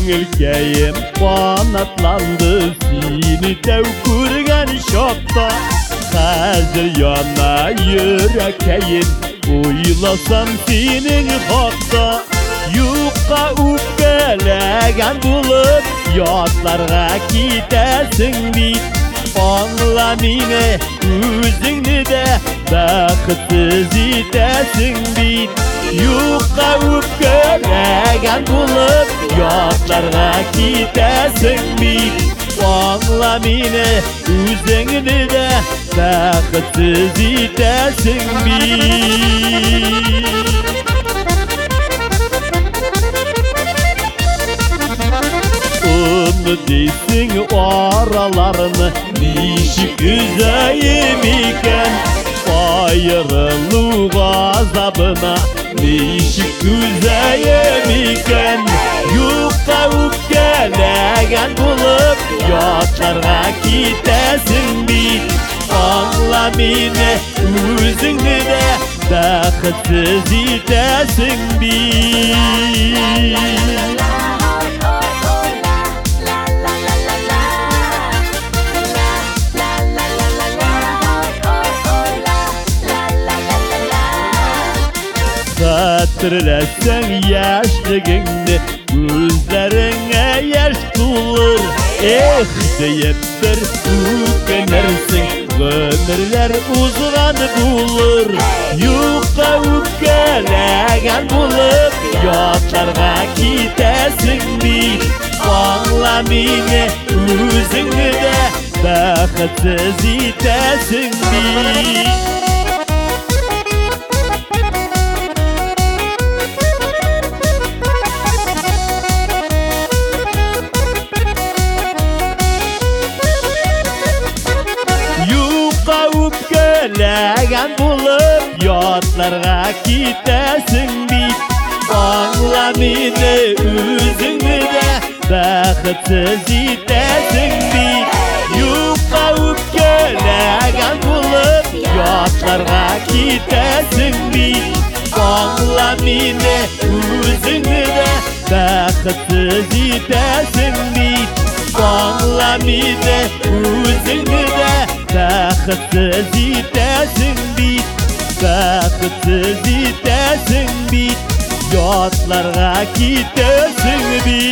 Көңілкейім қанатланды сені дәу көрген шақта. Қазір яна жүрекейім ойласам сенің хақта. Юққа өкпелеген болып ятларға кетесің бит. Аңла мені өзіңді де бақытсыз етесің бит. Юққа өкпелеген болып ятларға кетесің бит. Аңла мені өзіңді де бақытсыз етесің бит. Дейсің араларыны нешік үзәйім екен. Айырылу ғазабына нешік үзәйім екен. Юққа өкпелеген болып ятларға кетесің бит. Аңла мені өзіңді де бақытсыз етесің бит. Hatırlasan yaşlığını, gözlerine yaş dolur. Deyip bir ökenirsin, ömürler uzun bulur. Yuqqa öpkelegen bulup yatlarga ketesin bit. Аңла meni özüngni de бақытсыз etesin bit. Öpkelegen bulup yatlarga ketesin bit. Аңла meni özüngni de bақытсыз etesin bit. Yuqqa öpkelegen bulup yatlarga ketesin bit. Аңла meni özüngni de bақытсыз etesin bit. Аңла meni özüngni de bақытсыз etesin bit. Bақытсыз etesin bit. Yatlarga ketesin bit.